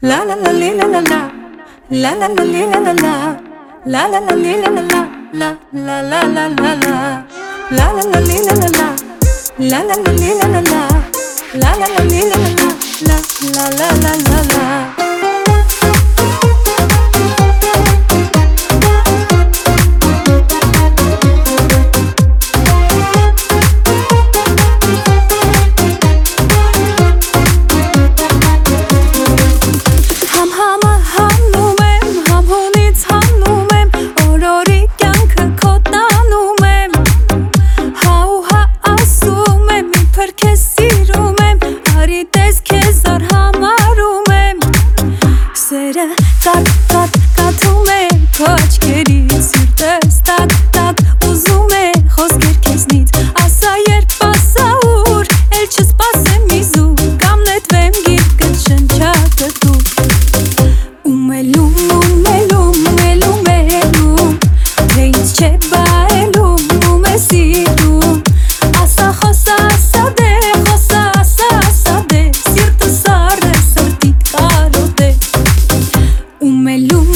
La la la li la la la. La la la li la la la. La la la li la la la. La la la la la la. La la la li la la la. La la la li la la la. La la la li la la la. La la la la la. Կաթում է քո աչքերից սիրտս տակ ուզում է խոսքեր քեզնից ասա երբ ասա ուր էլ չսպասեմ իզու կամ նետվեմ գիրկդ շնչակտու Ում էլում թե ինձ չէ բայելում ում է սիրում ասա խոսա ասա դե սիրտս առ է սրտիդ կարոտ է Ում էլում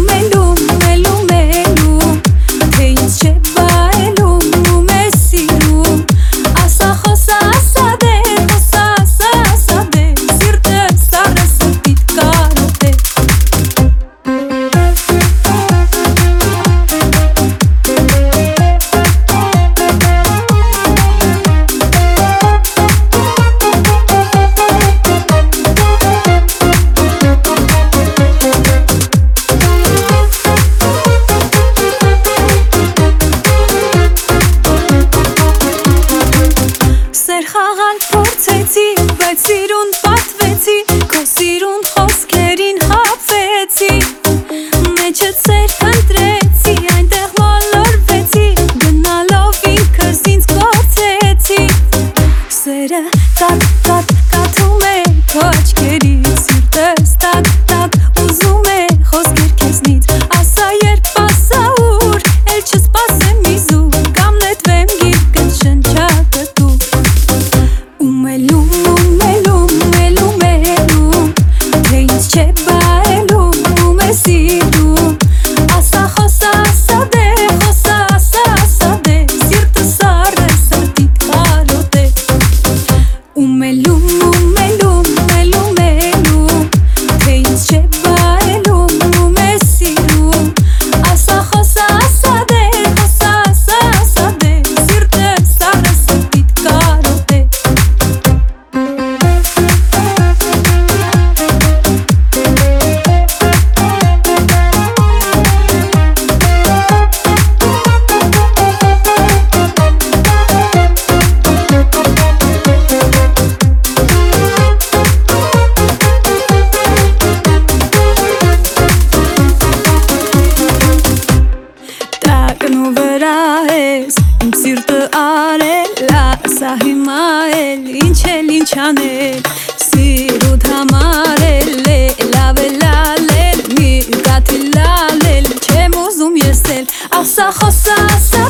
թե ինձ չէ բայելում ում է սիրում ասա խոսա ասա դե սիրտս առ է սրտիդ կարոտ է Խաղալ փորձեցի, բայց սիրուն պատվեցի, քո սիրուն խոսքերին հապվեցի, մեջդ սեր փնտրեցի, այնտեղ մոլորվեցի, գնալով ինքս ինձ կորցեցի, սերը կաթում է քո աչքերից, սիրտս տակ ուզում է խոսքեր քեզնից, ասա երբ ասա ուր, էլ չսպասեմ իզու, կամ նետվեմ գիրկդ շնչակտու Ում էլում թե ինձ չէ բայելում ում է սիրում ասա խոսա ասա դե սիրտս առ է սրտիդ կարոտ է Ում էլում թե ինձ չէ բայելում ում է սիրում ասա խոսա ասա դե սիրտս առ է սրտիդ կարոտ է Իմ սիրտը արել, ասա հիմա էլ, ինչ անել, սիրուդ համարել է, լավ է լալել, մի կաթի լալել, չեմ ուզում ես էլ, ասա խոսա ասա